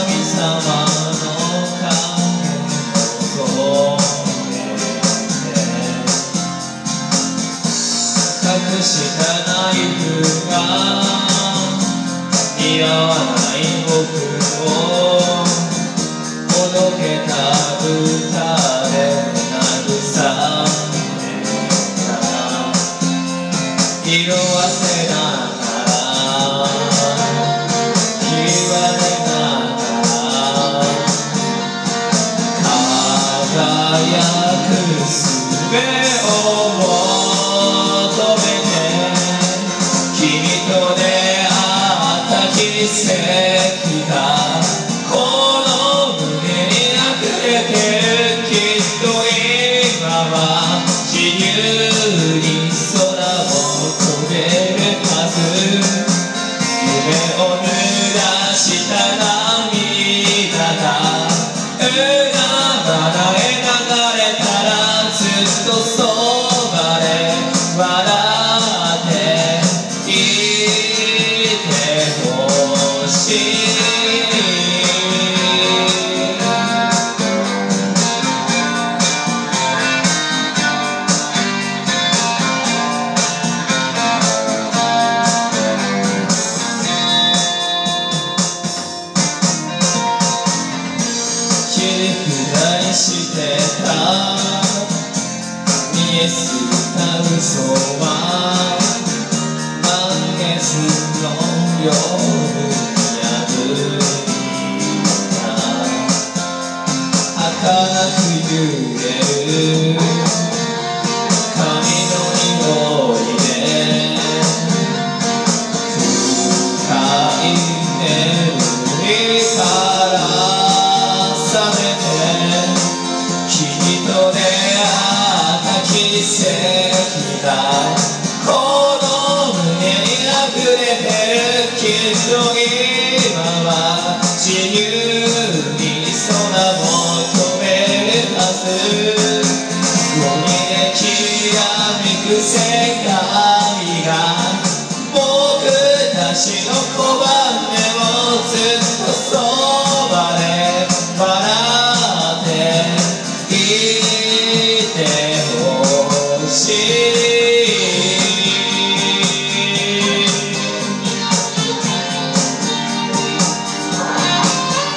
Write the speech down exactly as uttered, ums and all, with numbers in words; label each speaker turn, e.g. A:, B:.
A: 様の影を越えて隠したナイフが似合わない僕をほどけた歌で慰めた色あせながら言われながら輝く術を求めて君と出会った奇跡がこの胸に溢れてるきっと今は自由に空を飛べるはず夢を濡らした涙が海原へ流れたらずっとそばで笑っていてほしいしてた見えすぎた嘘は満月の夜に破いた儚く揺れる